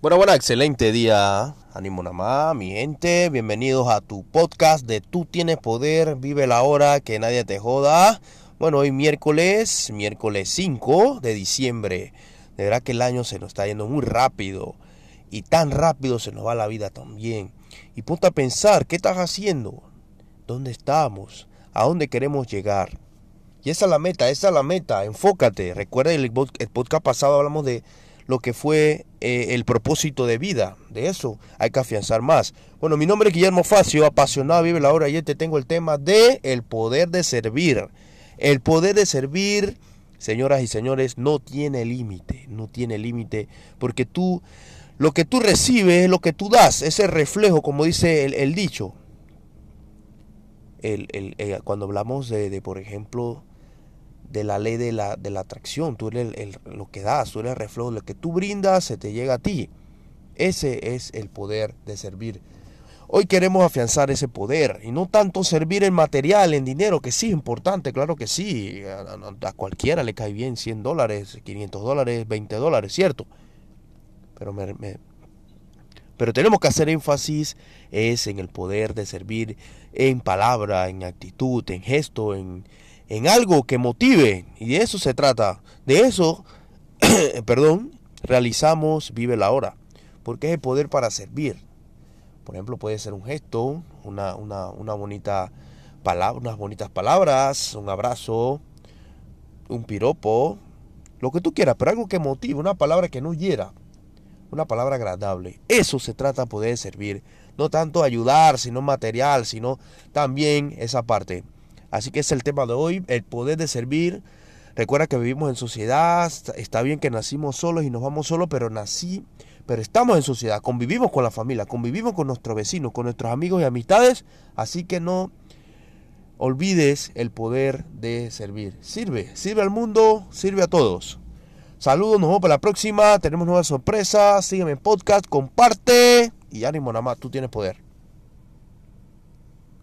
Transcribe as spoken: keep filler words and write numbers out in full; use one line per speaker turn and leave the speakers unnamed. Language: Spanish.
Bueno, bueno, excelente día. Ánimo nada más, mi gente. Bienvenidos a tu podcast de Tú Tienes Poder. Vive la hora, que nadie te joda. Bueno, hoy miércoles, miércoles cinco de diciembre. De verdad que el año se nos está yendo muy rápido. Y tan rápido se nos va la vida también. Y ponte a pensar, ¿qué estás haciendo? ¿Dónde estamos? ¿A dónde queremos llegar? Y esa es la meta, esa es la meta. Enfócate. Recuerda, el, el podcast pasado hablamos de lo que fue eh, el propósito de vida. De eso hay que afianzar más. Bueno, mi nombre es Guillermo Facio, apasionado, vive la hora. Y hoy te tengo el tema de el poder de servir. El poder de servir, señoras y señores, no tiene límite. No tiene límite. Porque tú, lo que tú recibes es lo que tú das. Ese reflejo, como dice el, el dicho. El, el, el, cuando hablamos de, de, por ejemplo, de la ley de la, de la atracción, tú eres el, el, lo que das, tú eres el reflejo, lo que tú brindas se te llega a ti. Ese es el poder de servir. Hoy queremos afianzar ese poder y no tanto servir en material, en dinero, que sí es importante, claro que sí, a, a cualquiera le cae bien cien dólares, quinientos dólares, veinte dólares, cierto, pero me, me Pero tenemos que hacer énfasis es en el poder de servir en palabra, en actitud, en gesto, en, en algo que motive. Y de eso se trata. De eso, perdón, realizamos Vive la Hora. Porque es el poder para servir. Por ejemplo, puede ser un gesto, una, una, una bonita palabra, unas bonitas palabras, un abrazo, un piropo, lo que tú quieras, pero algo que motive, una palabra que no hiera. Una palabra agradable. Eso se trata de poder servir. No tanto ayudar, sino material, sino también esa parte. Así que ese es el tema de hoy, el poder de servir. Recuerda que vivimos en sociedad. Está bien que nacimos solos y nos vamos solos, pero nací, pero estamos en sociedad. Convivimos con la familia, convivimos con nuestros vecinos, con nuestros amigos y amistades. Así que no olvides el poder de servir. Sirve, sirve al mundo, sirve a todos. Saludos, nos vemos para la próxima. Tenemos nuevas sorpresas. Sígueme en podcast, comparte y ánimo nada más, tú tienes poder.